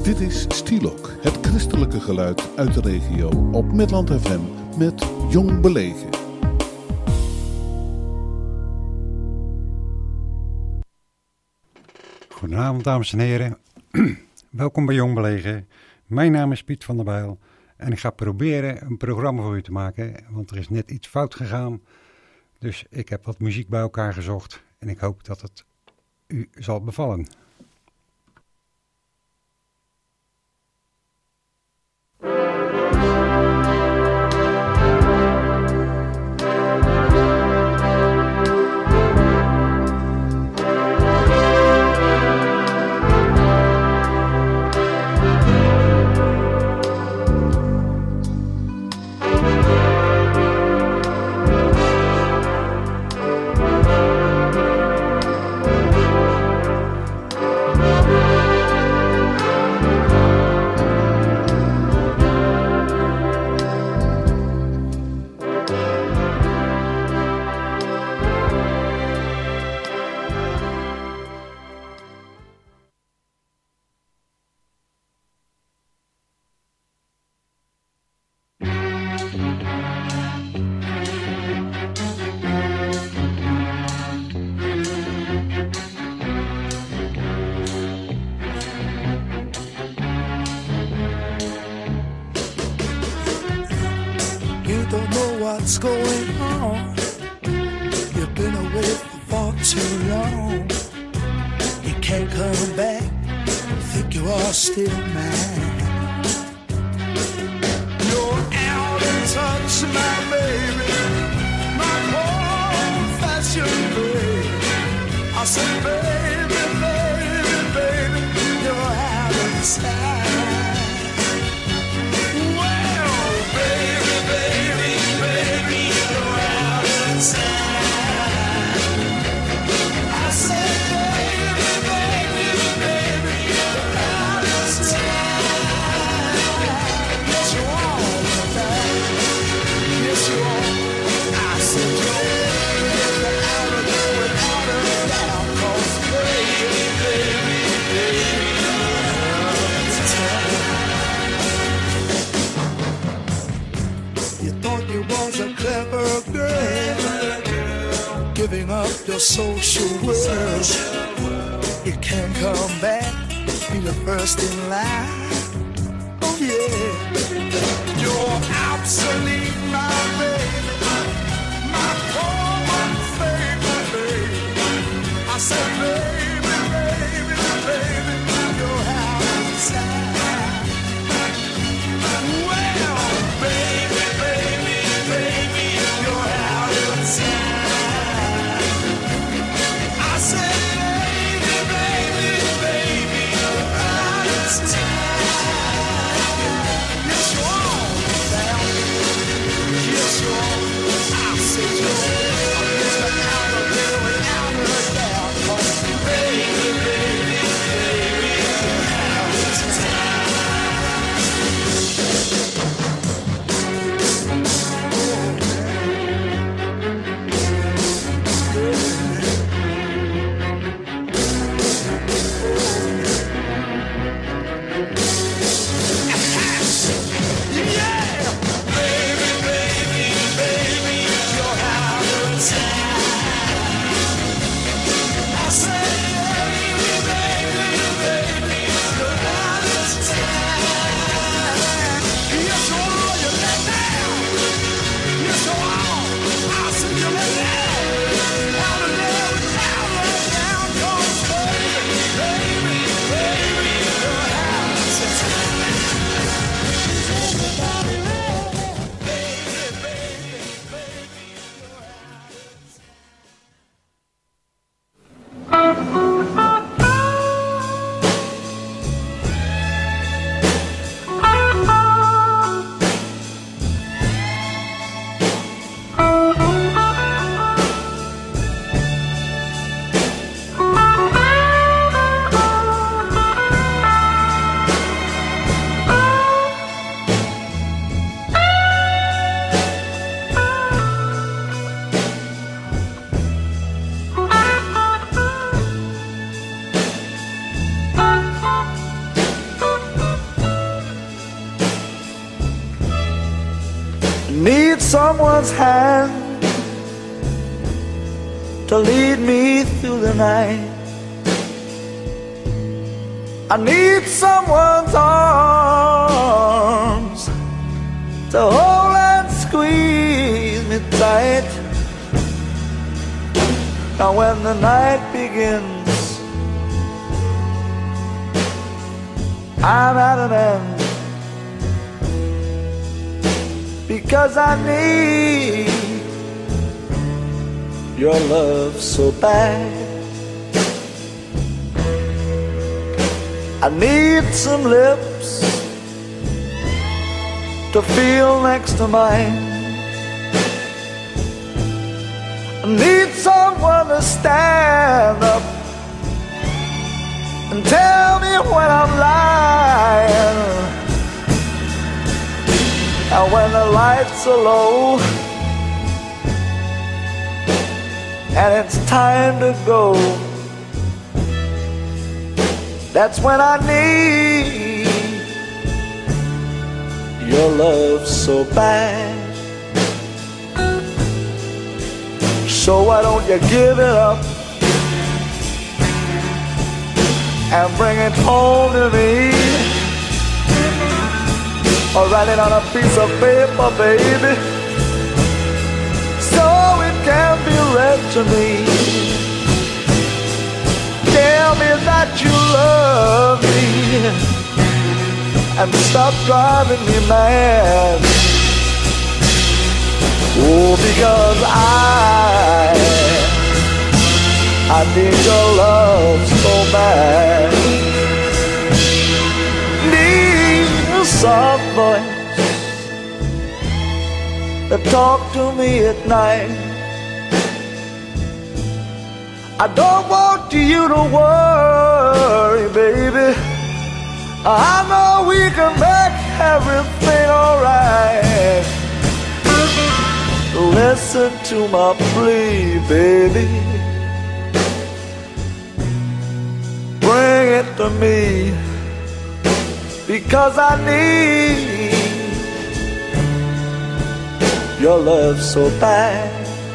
Dit is Stielok, het christelijke geluid uit de regio op Midland FM met Jong Belegen. Goedenavond dames en heren, welkom bij Jong Belegen. Mijn naam is Piet van der Bijl en ik ga proberen een programma voor u te maken, want er is net iets fout gegaan. Dus ik heb wat muziek bij elkaar gezocht en ik hoop dat het u zal bevallen. What's going on? You've been away for far too long. You can't come back. Think you are still mine. You're out of touch, my baby, my old-fashioned baby. I said, baby, baby, baby, you're out of time. Giving up your social world, you can't come back, be the first in line. Oh yeah, you're obsolete, my baby, my poor favorite baby. I said, baby, baby, baby, you're out of time. Well, baby, baby, baby, you're out of time. Yes, you are. need someone's hand to lead me through the night. I need someone's arms to hold and squeeze me tight. Now when the night begins, I'm at an end, because I need your love so bad. I need some lips to feel next to mine. I need someone to stand up and tell me when I'm lying. And when the lights are low and it's time to go, that's when I need your love so bad. So why don't you give it up and bring it home to me, or write it on a piece of paper, baby, so it can be read to me. Tell me that you love me and stop driving me mad. Oh, because I need your love so bad. Need a soft voice to talk to me at night. I don't want you to worry, baby. I know we can make everything alright. Listen to my plea, baby. Bring it to me, because I need your love so bad.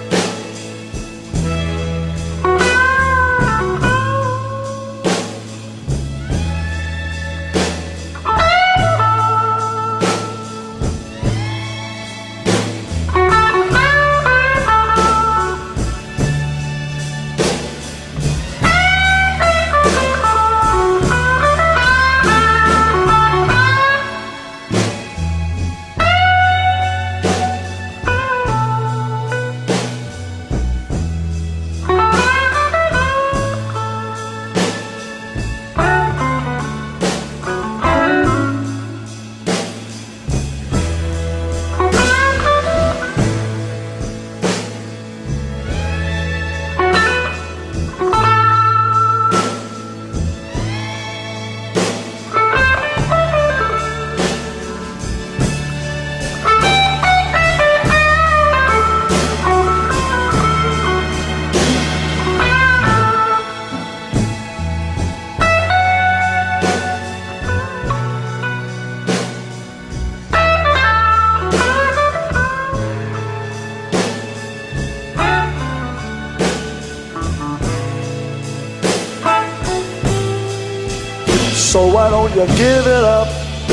So why don't you give it up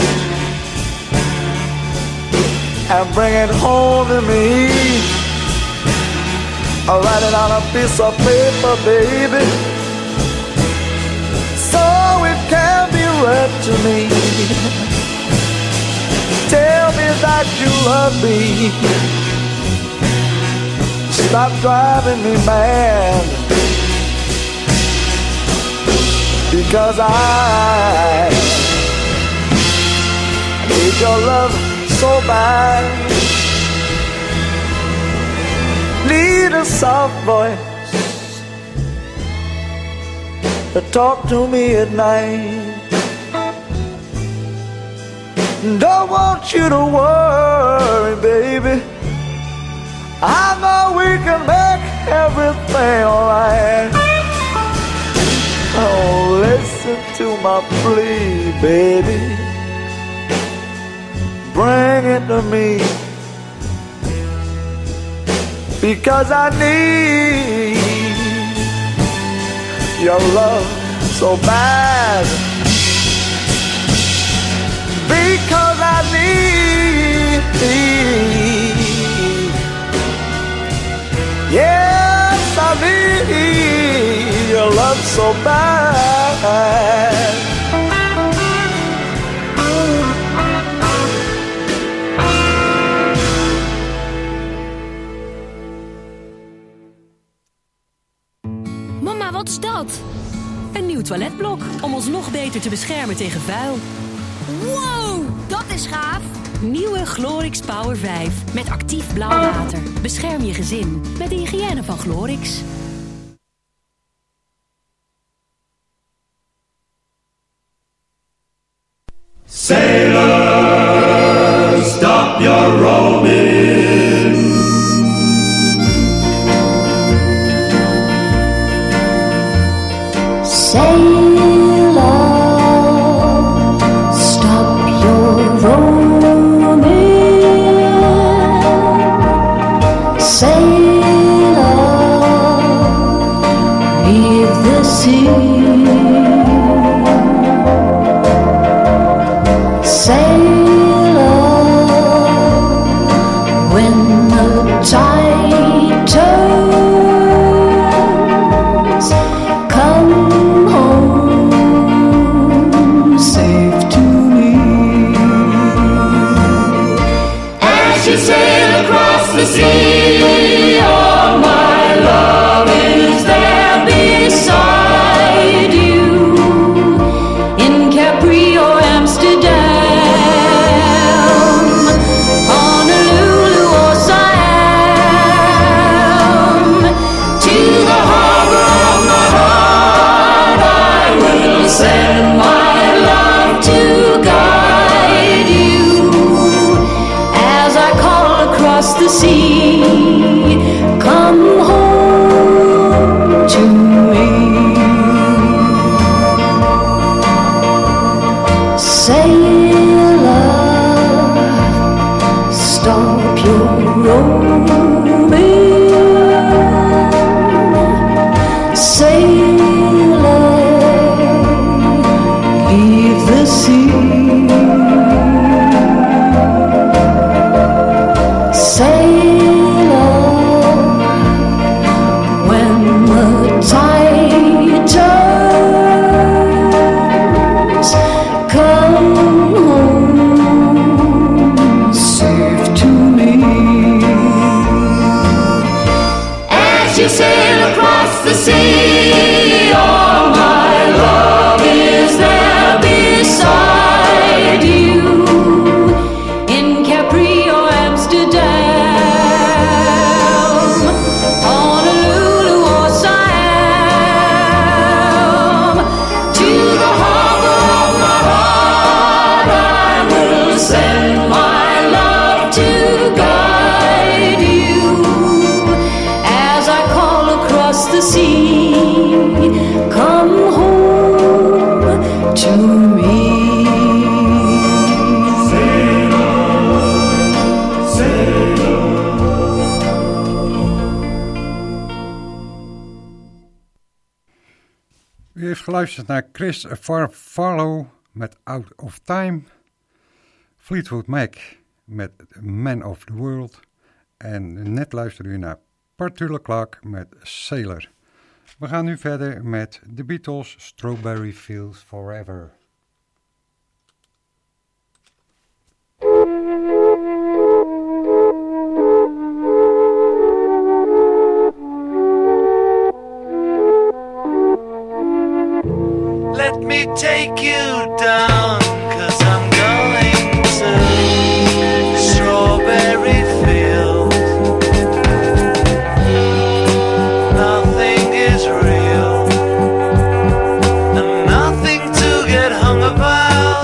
and bring it home to me? I'll write it on a piece of paper, baby, so it can be read to me. Tell me that you love me. Stop driving me mad, because I need your love so bad. Need a soft voice to talk to me at night. Don't want you to worry, baby. I know we can make everything alright. Oh, listen to my plea, baby. Bring it to me, because I need your love so bad, because I need, yes, I need your love so bad. Mama, wat is dat? Een nieuw toiletblok om ons nog beter te beschermen tegen vuil. Wow, dat is gaaf! Nieuwe Glorix Power 5 met actief blauw water. Bescherm je gezin met de hygiëne van Glorix. Sailor, stop your roaming. Sailor, stop your roaming. Sailor, leave the sea. Sailor, when the tide turns, come home safe to me. As you sail across the sea, all my love is there beside you. In Capri or Amsterdam, Honolulu or Siam, To the harbor of my heart I will send my love to guide you as I call across the sea. Come home to me. Sailor, stop your roaming. Sailor, leave the sea. Sailor, when the tide turns, come home safe to me. As you sail across the sea, all my love is there beside you. In Capri or Amsterdam, Honolulu or Siam, To the harbor of my heart I will send my love to guide you as I call across the sea. Come home to me. U heeft geluisterd naar Chris Farlow met Out of Time, Fleetwood Mac met Man of the World en net luisterde u naar Petula Clark met Sailor. We gaan nu verder met The Beatles, Strawberry Fields Forever. Let me take you down, 'cause I'm going to strawberry fields. Nothing is real, and nothing to get hung about.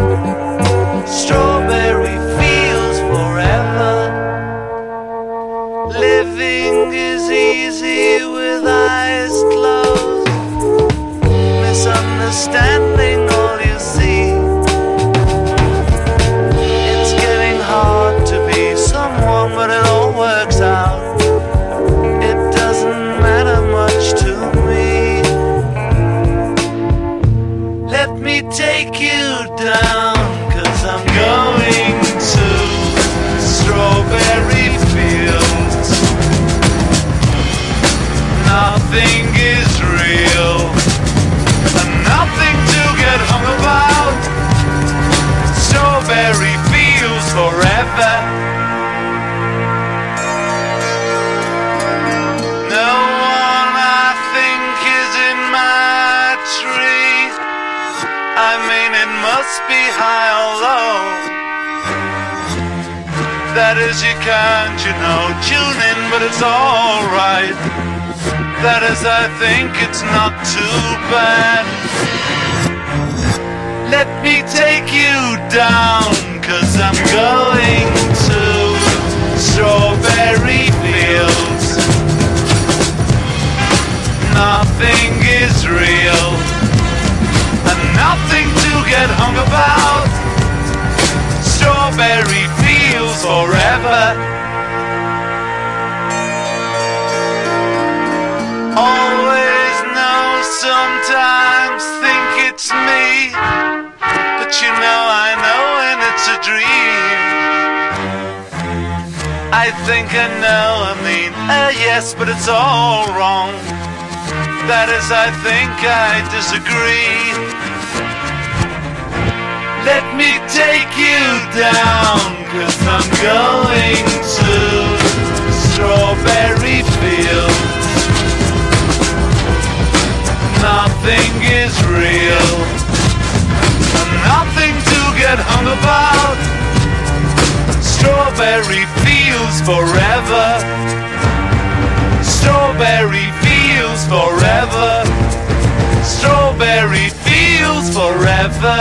Strawberry fields forever. Living is easy with eyes closed. Misunderstanding all you see. It's getting hard to be someone, but it all works out me take you down, 'cause I'm going to strawberry fields. Nothing is real, and nothing to get hung about. Strawberry fields forever. No one I think is in my tree. I mean, it must be high or low. That is, you can't, tune in, but it's alright. That is, I think it's not too bad. Let me take you down, 'cause I'm going to strawberry fields. Nothing is real, and nothing to get hung about. Strawberry fields forever. Always know, sometimes think it's me, but I know when it's a dream. I think I know, yes, but it's all wrong. That is, I think I disagree. Let me take you down, 'cause I'm going to strawberry fields. Nothing is real, and nothing to get hung about. Strawberry fields forever. Strawberry fields forever. Strawberry fields forever.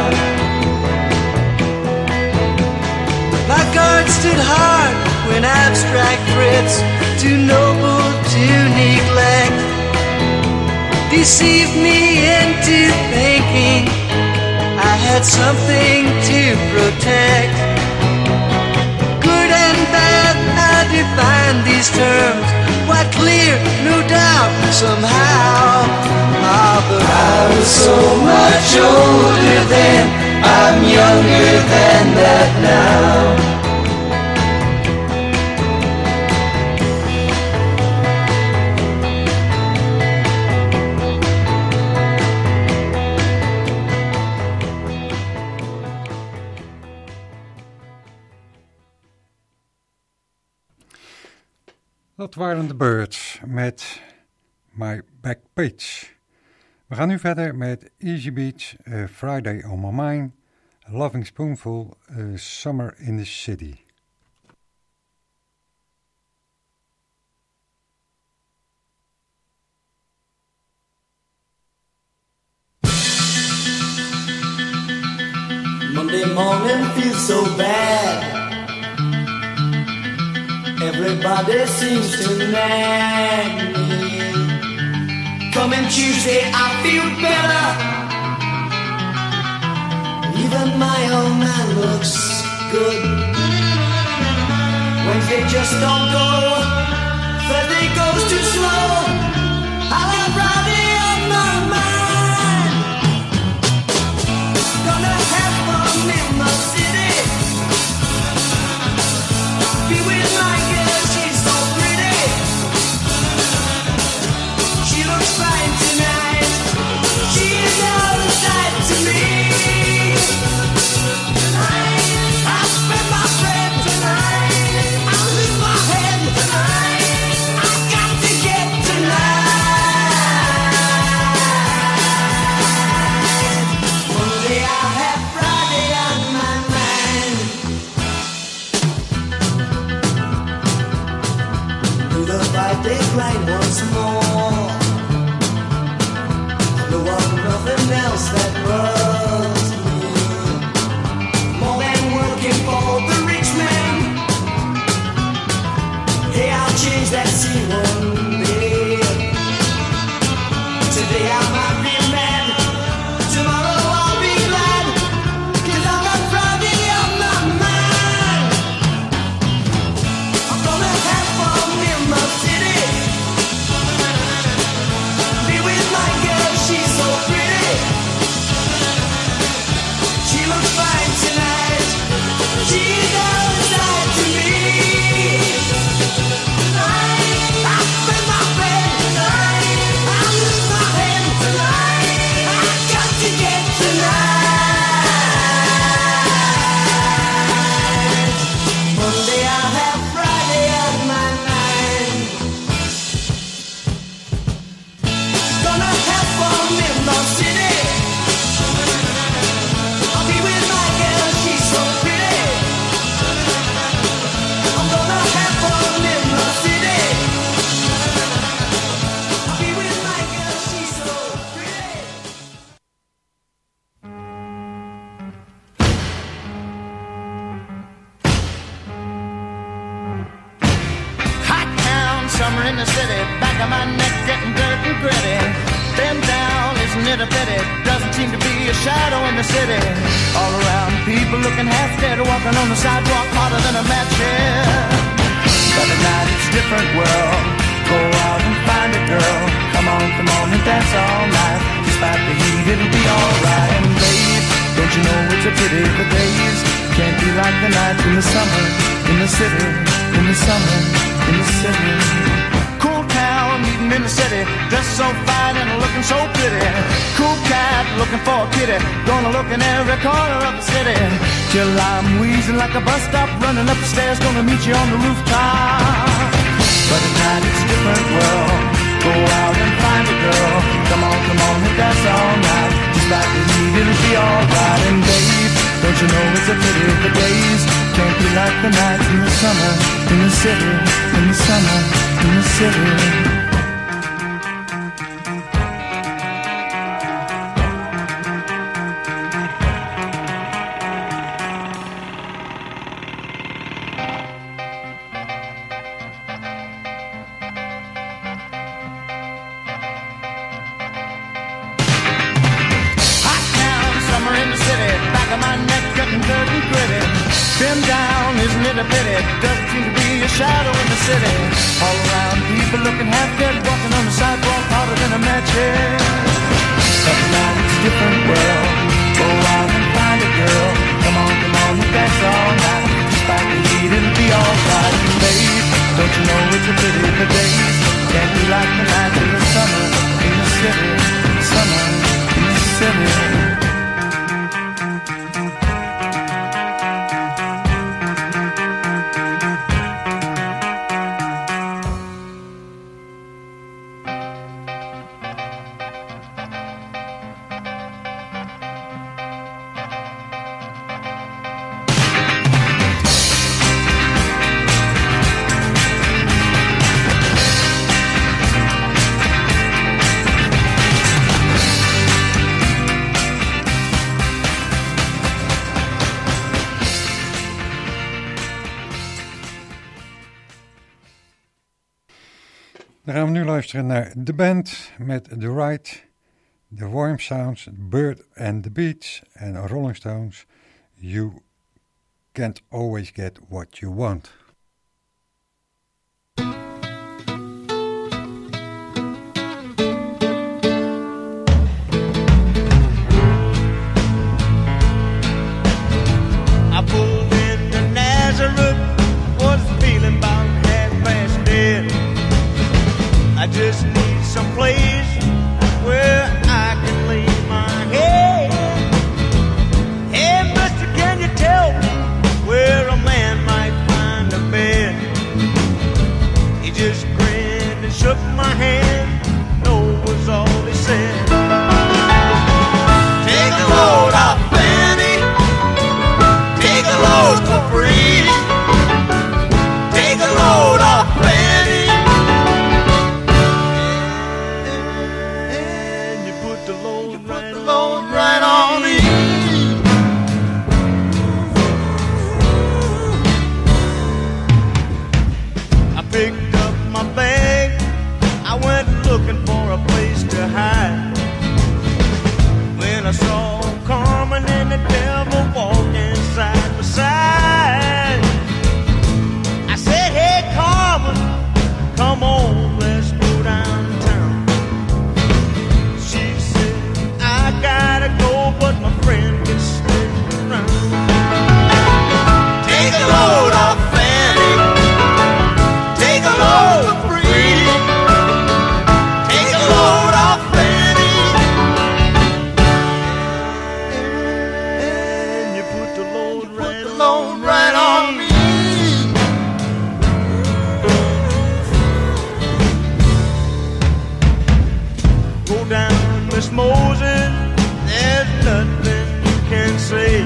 My guard stood hard when I it's too noble to neglect. Deceived me into thinking I had something to protect. Good and bad, I define these terms quite clear, no doubt, somehow. But I was so much older then, I'm younger than that now. Dat waren de Birds met My Back Page. We gaan nu verder met Easy Beach, Friday on My Mind, Loving Spoonful, Summer in the City. Monday morning feels so bad. Everybody seems to nag me. Coming Tuesday I feel better. Even my old man looks good. Wednesday just don't go. Thursday goes too slow. I'll have Friday on my mind. Gonna have fun in my city. Be with my girl, she's so pretty. She looks fine tonight. She is all a sight to me. I'll spend my bread tonight. I'll lose my head tonight. I've got to get tonight. Monday I'll have Friday on my mind. Do the 5-day grind once more. There was nothing else that was me. More than working for the rich man. Hey, I'll change that scene one day. Today I might be mad. Tomorrow I'll be glad. 'Cause I've got Friday on my mind. I'm gonna have fun in my city. Be with my girl, she's so pretty. She looks fine tonight. She's all a sight to me. I'll spend my bread tonight. I'll lose my head tonight. I've got to get tonight. Monday I'll have Friday on my mind. Gonna have fun in my city. I'll be with my girl, she's so pretty. I'm gonna have fun in my city. I'll be with my girl, she's so pretty. Hot town, summer in the city, back of my neck getting dirt and gritty. Bend down, isn't it a pity? Doesn't seem to be a shadow in the city. All around, people looking half dead, walking on the sidewalk harder than a match here. But at night it's a different world. Go out and find a girl. Come on and dance all night. Despite the heat, it'll be alright. And babe, don't you know it's a pity the days can't be like the nights in the summer, in the city, in the summer, in the city. Cool town, meeting in the city, dressed so fine and looking so pretty. Cool cat, looking for a kitty, gonna look in every corner of the city. Till I'm wheezing like a bus stop, running up the stairs, gonna meet you on the rooftop. But at night it's a different world. Go out and find a girl. Come on and dance all night. Just like the heat, it'll be alright. And babe, don't you know it's a pity the days can't be like the nights in the summer, in the city, in the summer, in the city. back of my neck getting dirt and gritty. Been down, isn't it a pity? Doesn't seem to be a shadow in the city. All around, people looking half dead, walking on the sidewalk harder than a match head. But now it's a different world. Go out and find a girl. Come on, you dance all night. Despite the heat, it'll be alright. Babe, don't you know it's a pity the days can't be like the night in the summer in the city. Summer in the city. Dan gaan we nu luisteren naar de band met The Ride, The Warm Sounds, Bird and the Beats en Rolling Stones. You can't always get what you want. I pulled into Nazareth, was feeling about half-past dead. I just need some place where I can lay my head. Hey, mister, can you tell me where a man might find a bed? He just grinned and shook my hand. No was all he said. Take a load off Fanny. Take a load for free. Take a load off Fanny. Right on me. I picked up my bag. I went looking for a place to hide. When I saw Carmen and the devil walking side by side, I said, hey Carmen, come on, let's go downtown. She said, I gotta go, but my friend can stick around. Take a load off Fanny. Take a load for free. Take a load off Fanny. And you put the load right on me. Go down, Miss Moses. There's nothing you can say.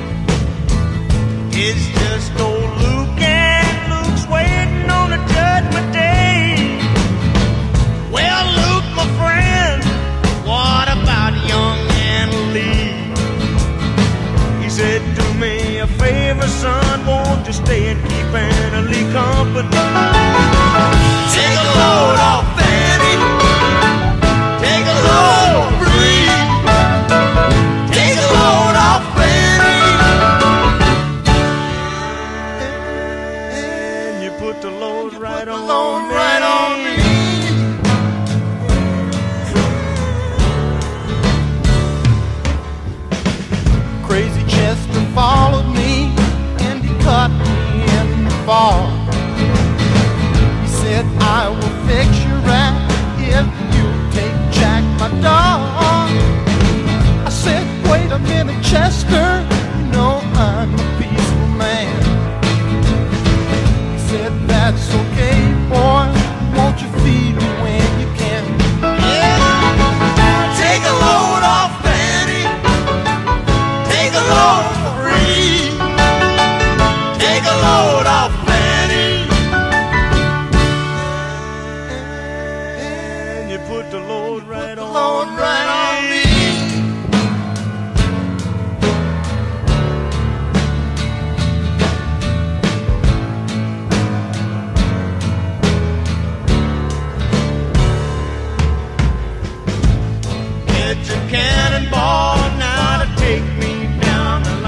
It's just old Luke, and Luke's waiting on the judgment day. Well, Luke, my friend, what about young Anna Lee? He said, do me a favor, son, won't you stay and keep Anna Lee company? Take a load off Fanny. Take a load free. Take a load off Fanny. And you put the load right on me. Crazy Chester followed me and he caught me in the fall. He said, I will fix you right if you take Jack, my dog. I said, wait a minute, Chester, you know I'm a peaceful man. He said, that's okay, boy, won't you feed me when you can? Yeah. Take a load off Fanny. Take a load for free. Take a load off Fanny. And you put the load right on me. Get your cannonball now to take me down the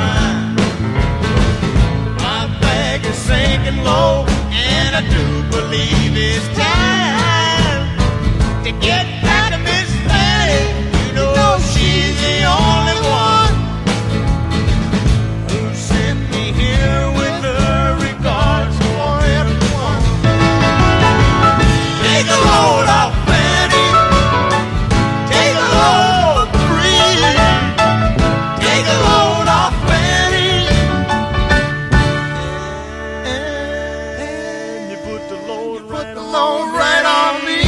don't right on me.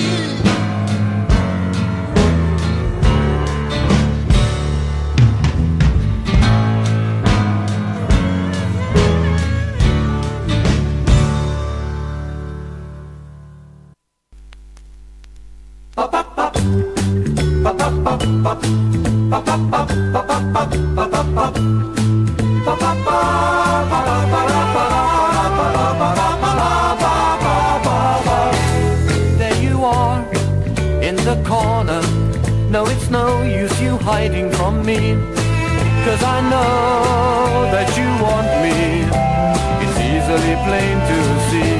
There you are, in the corner. No, it's no use you hiding from me, 'cause I know that you want me. It's easily plain to see.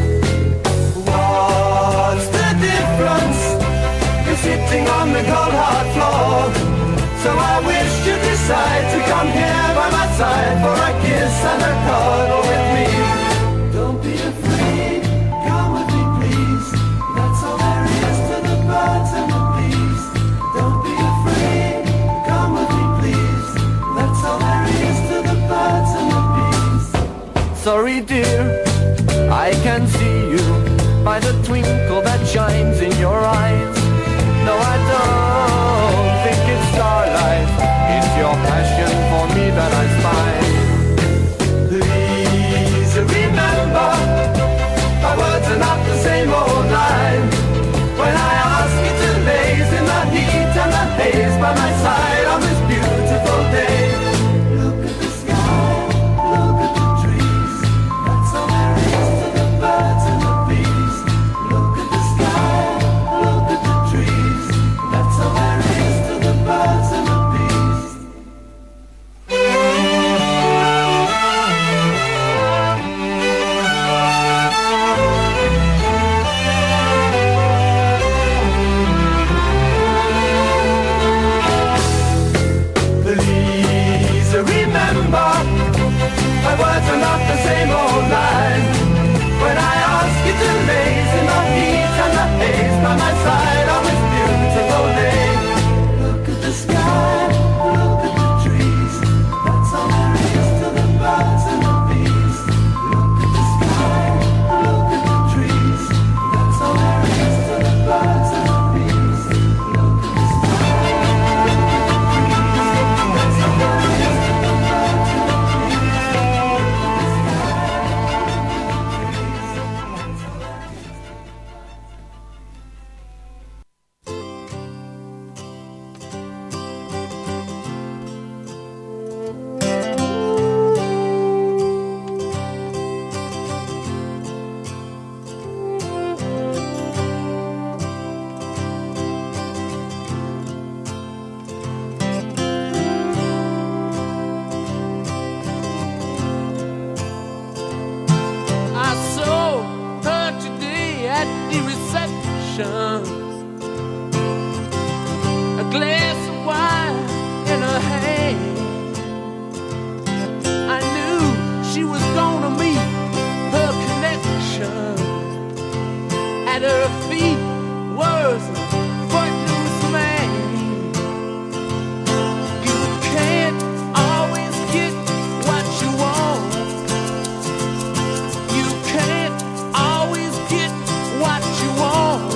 What's the difference? You're sitting on the cold hard floor. So I wish you'd decide to come here by my side for a kiss and a cuddle with me. Don't be afraid, come with me please. That's all there is to the birds and the bees. Don't be afraid, come with me please. That's all there is to the birds and the bees. Sorry dear, I can see you by the twinkle that shines in your eyes. No, I don't think it's starlight. It's your passion for me that I spy. Please remember, my words are not the same old line. When I ask you to laze in the heat and the haze by my side on this beautiful day. Look at the sky, look at the trees. That's all there is to the birds and the bees. Look at the sky, look at the trees. That's all there is to the birds and the bees. Please remember, my words are not the same old line. When I ask you to laze in the heat and the haze by my side on this beautiful day. Look at the sky, look at the trees. That's all there is to the birds and the bees. Look at the sky, look at the trees. That's all there is to the birds and the bees. Look at the sky, look at the trees. That's all there is to the birds and the I saw her today at the reception. A glass of wine in her hand. I knew she was gonna meet her connection. At her feet was a footloose man. You can't always get what you want. You can't always get what you want.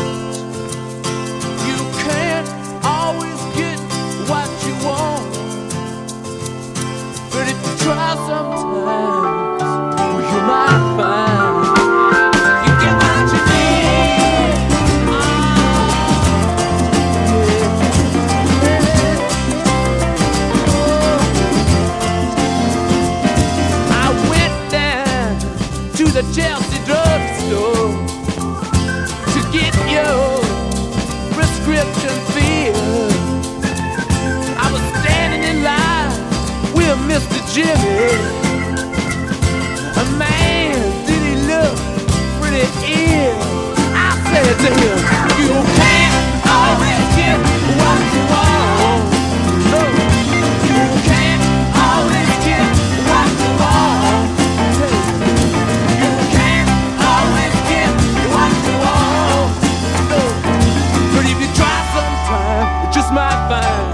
You can't always get what you want. But if you try sometimes, you might find you get what you need. I went down to the Chelsea drugstore to get your prescription filled. I was standing in line with Mr. Jimmy. A man, did he look pretty ill? I said to him, you can't always get what you want. No, you can't always get what you want. You can't always get what you want. No, but if you try sometime, you just might find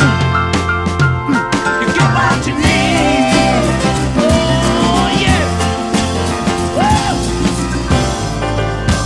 you get what you need. Oh yeah. Woo!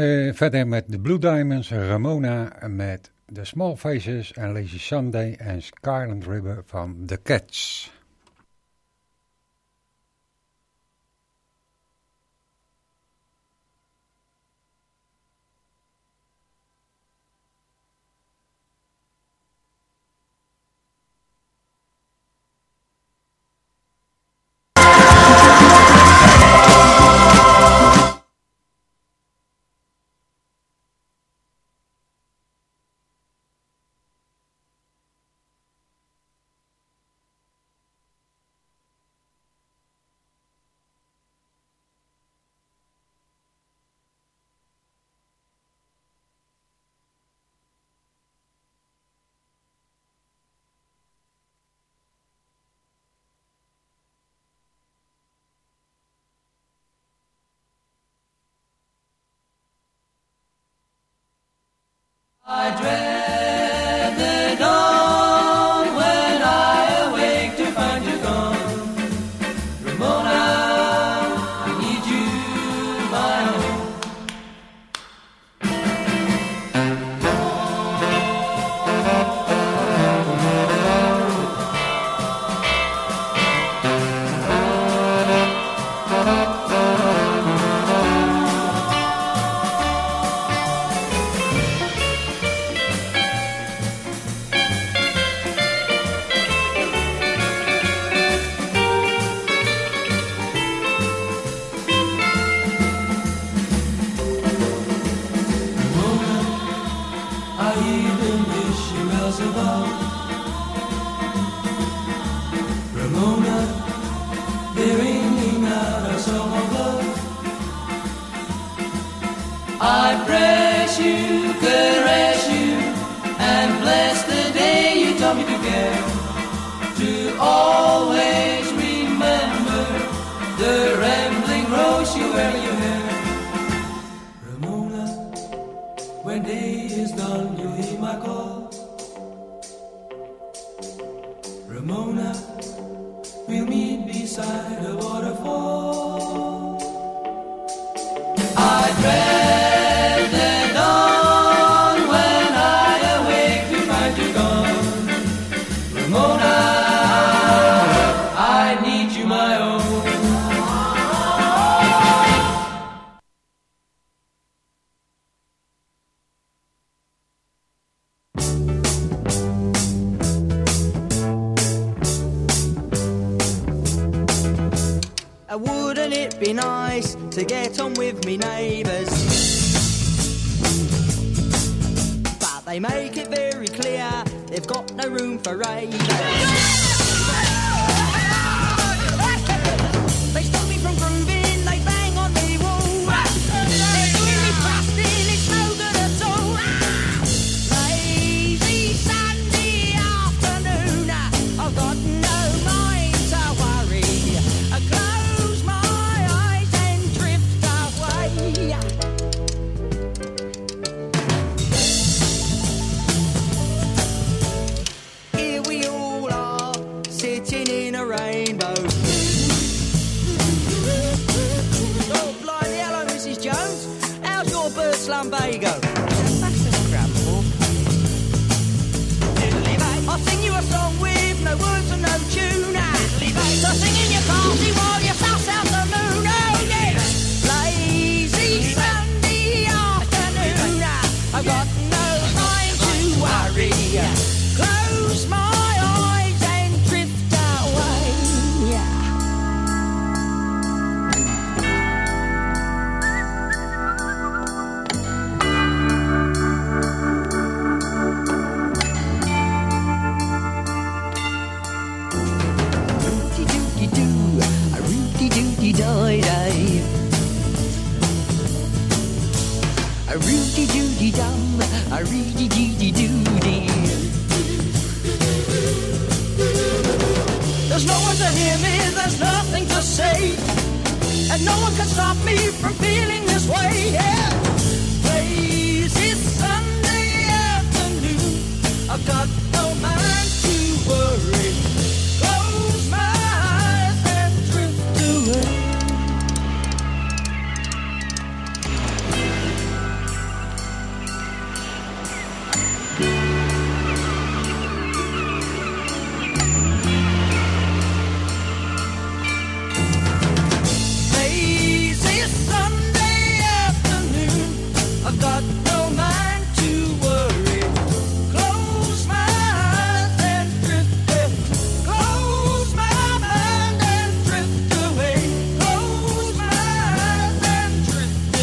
verder met de Blue Diamonds, Ramona met The Small Faces en Lazy Sunday en Scarlet River van The Cats. I dread the dawn when I awake to find you gone. Ramona, I need you, my own. I press you, caress you, and bless the day you taught me to care. To always remember the rambling rose you wear in your hair. Ramona, when day is done, you'll hear my call. Ramona, we'll meet beside a waterfall. I dread the dawn when I awake to find you gone. Ramona, I need you, my own. Wouldn't it be nice to get on with me neighbours? But they make it very clear they've got no room for ravers. They stop me from grooving, they bang on me wall. They're doing me busting, it's no good at all. Lazy Sunday afternoon, I've got no mind to worry. I close my eyes and drift away. Here we all are, sitting in a rainbow. Oh, blimey, hello, Mrs. Jones. How's your bird slumbago? I'll sing you a song with no words and no tune. So sing in your party while you suss out the moon. Oh, yes. Lazy Sunday afternoon. I've got no time to worry. Close my eyes and drift away. Rooty-doo-dee-doo, a rooty-doo-dee-dum, a rooty-doo-dee-doo-dee. There's no one to hear me, there's nothing to say, and no one can stop me from feeling this way. Yeah. Lazy Sunday afternoon, I've got no mind to worry. Close my eyes and drift away. got no mind to worry. Close my eyes and drift away. Close my mind and drift away. Close my eyes and drift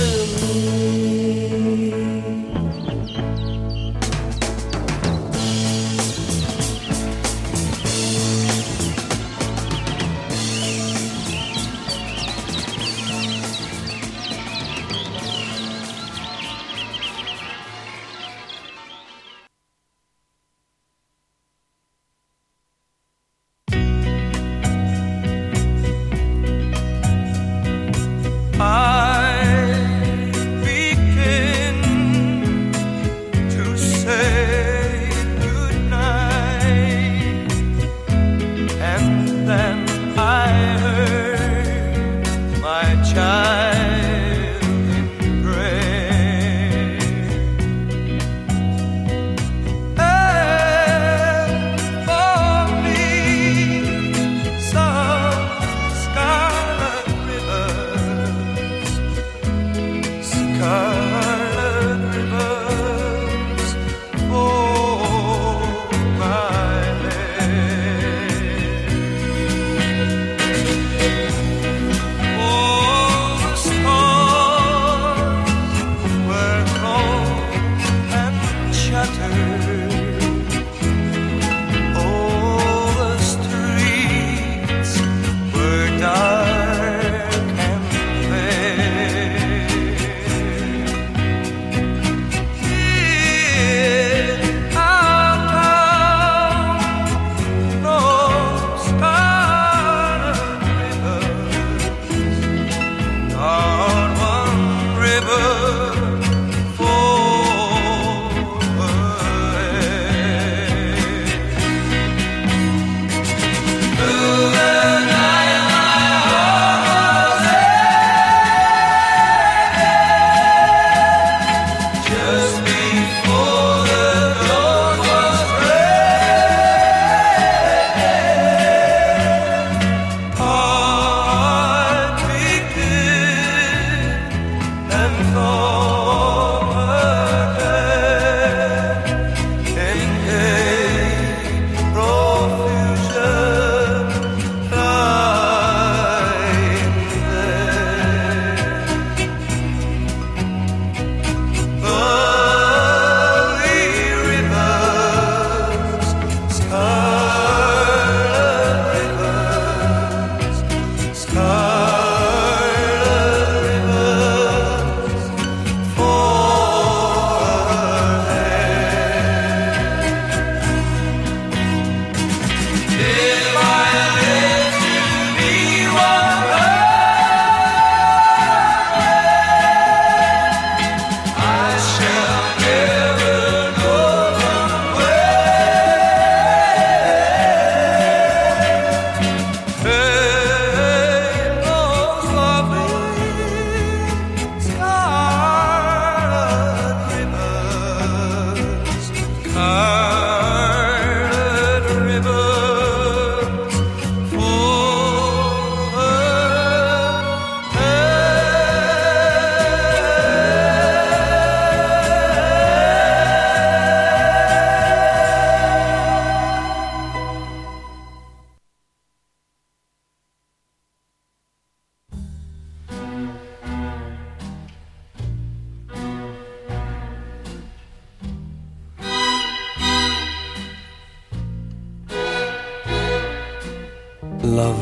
love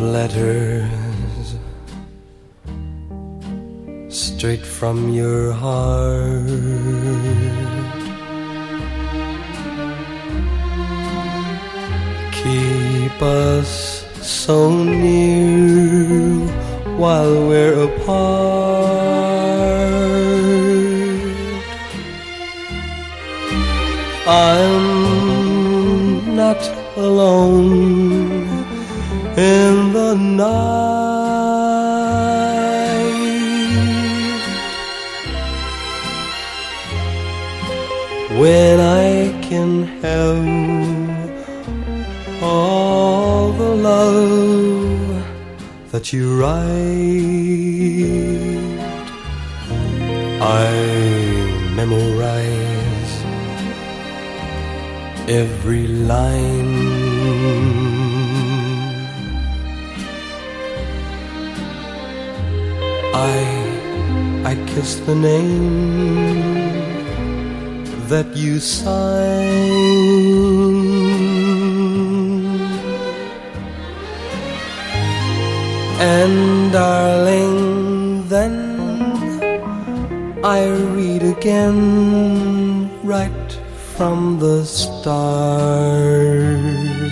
letters straight from your heart. Keep us so near while we're apart. I'm not alone in the night. When I can have all the love that you write, I memorize every line. I kiss the name that you sign. And darling, then I read again right from the start.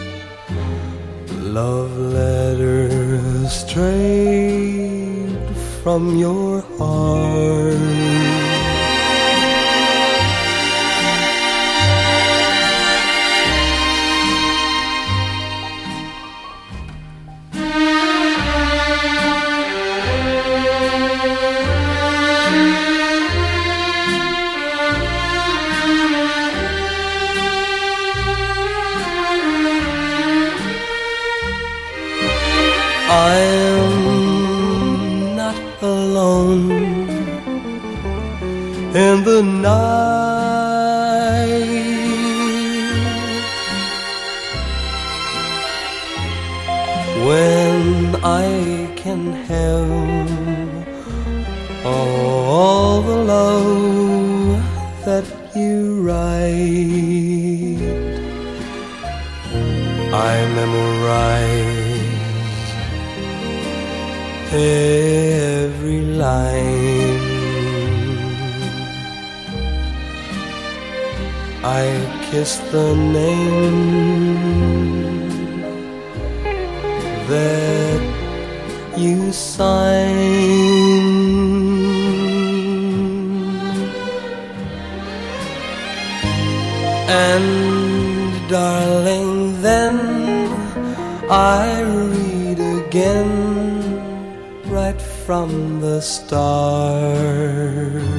Love letters straight from your heart. I'm not alone in the night when I can have all the love that you write. I memorize every line. I kiss the name that you sign. And darling, then I read again right from the start.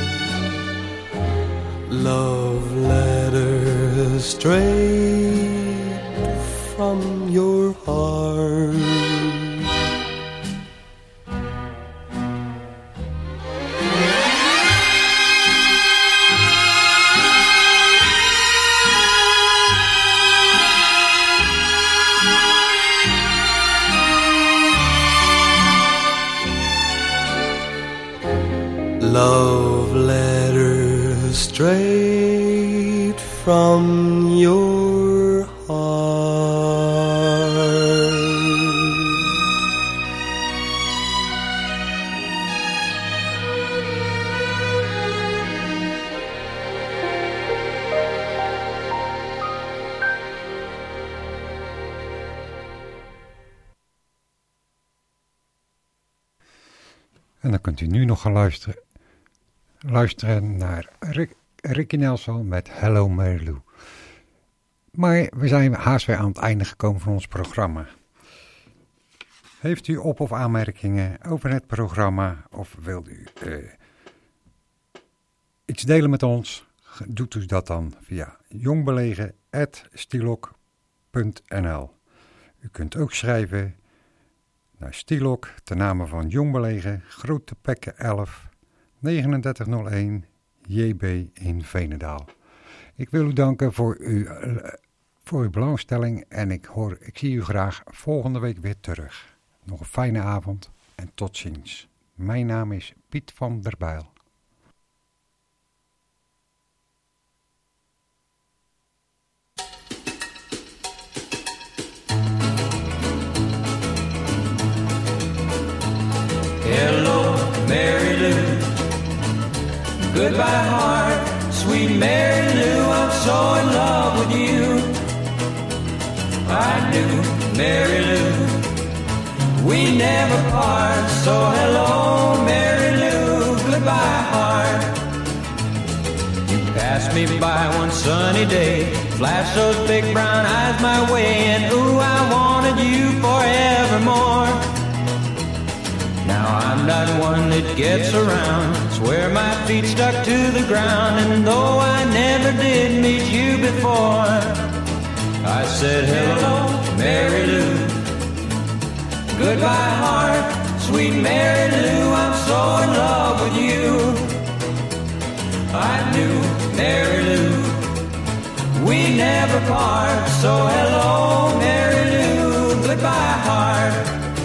Love letters straight from your heart. Love letters straight from your heart. En dan kunt u nu nog gaan luisteren naar Ricky Nelson met Hello Mary Lou. Maar we zijn haast weer aan het einde gekomen van ons programma. Heeft u op- of aanmerkingen over het programma of wilt u iets delen met ons? Doet u dat dan via jongbelegen@stilok.nl. U kunt ook schrijven naar Stilok, ten name van Jongbelegen, Grote Pekke 11, 3901 JB in Veenendaal. Ik wil u danken voor uw belangstelling en ik zie u graag volgende week weer terug. Nog een fijne avond en tot ziens. Mijn naam is Piet van der Bijl. Hello, Mary Lou. Goodbye, heart, sweet Mary Lou. I'm so in love with you. I do, Mary Lou. We never part. So hello, Mary Lou. Goodbye, heart. You passed me by one sunny day, flashed those big brown eyes my way, and ooh, I wanted you forevermore. Now I'm not one that gets around, swear my feet stuck to the ground, and though I never did meet you before, I said hello, Mary Lou. Goodbye, heart, sweet Mary Lou, I'm so in love with you. I knew Mary Lou. We never part, so hello, Mary Lou, goodbye, heart.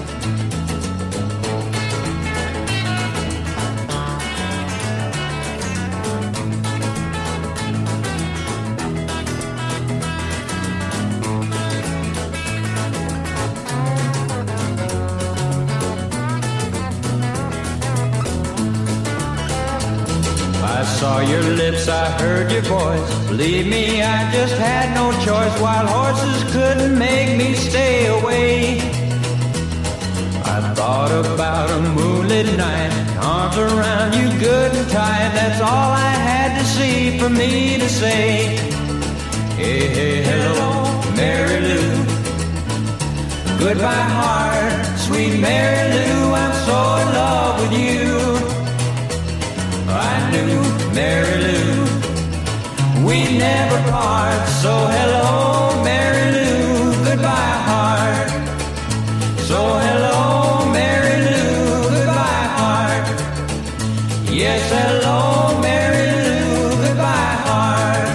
I saw your lips, I heard your voice. Believe me, I just had no choice. Wild horses couldn't make me stay away. I thought about a moonlit night, arms around you good and tight. That's all I had to see for me to say. Hey, hey, hello, Mary Lou. Goodbye, heart, sweet Mary Lou. I'm so in love with you. I knew Mary Lou. We never part, so hello, Mary Lou. Goodbye, heart. So hello, Mary Lou. Goodbye, heart. Yes, hello, Mary Lou. Goodbye, heart.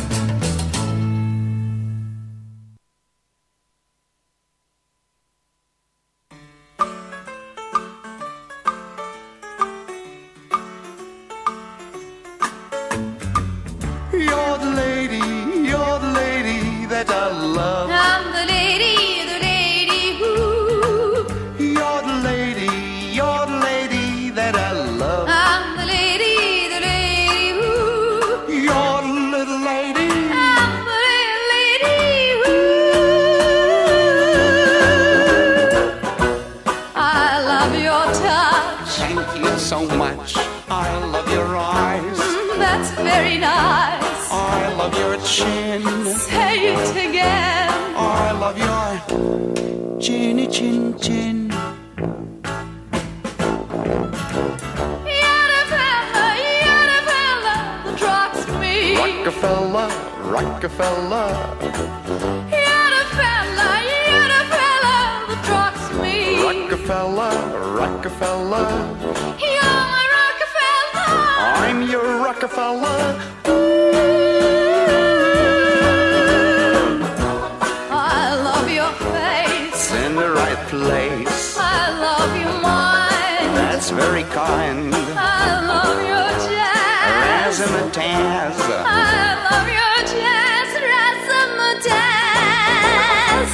You're the lady that I love. I'm the lady who. You're the lady that I love. I'm the lady who. You're the little lady. I'm the lady who. I love your touch. Thank you so much. I love your eyes. That's very nice. I love your chin. Say it again. I love your chinny chin chin. You're the fella that rocks me. Rockefeller, Rockefeller. You're the fella that rocks me. Rockefeller, Rockefeller. You're my Rockefeller. I'm your Rockefeller. I love your face. In the right place. I love your mind. That's very kind. I love your jazz. Razzmatazz. I love your jazz. Razzmatazz.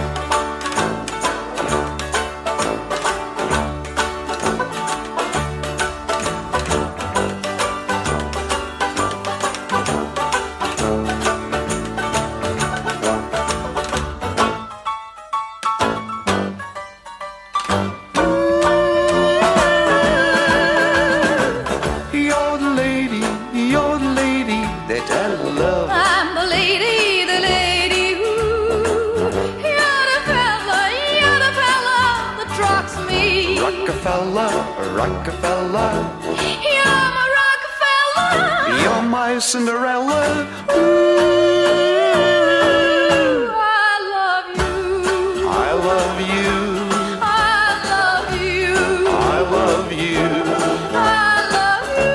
You're the lady that I love. I'm the lady who. You're the fella that rocks me. Rockefeller, Rockefeller. You're my Rockefeller. You're my Cinderella. Ooh, I love you. I love you. I love you. I love you. I love you.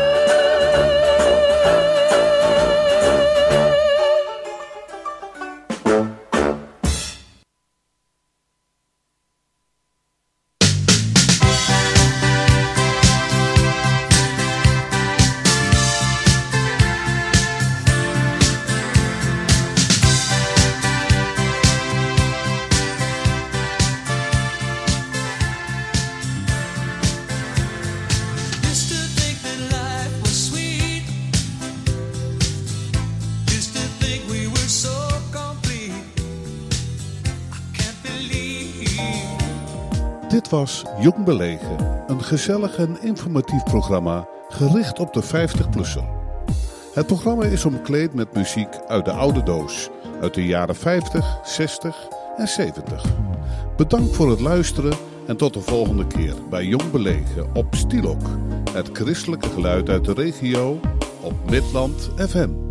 Dit was Jong Belegen, een gezellig en informatief programma gericht op de 50-plusser. Het programma is omkleed met muziek uit de oude doos, uit de jaren 50, 60 en 70. Bedankt voor het luisteren en tot de volgende keer bij Jong Belegen op Stilok, het christelijke geluid uit de regio op Midland FM.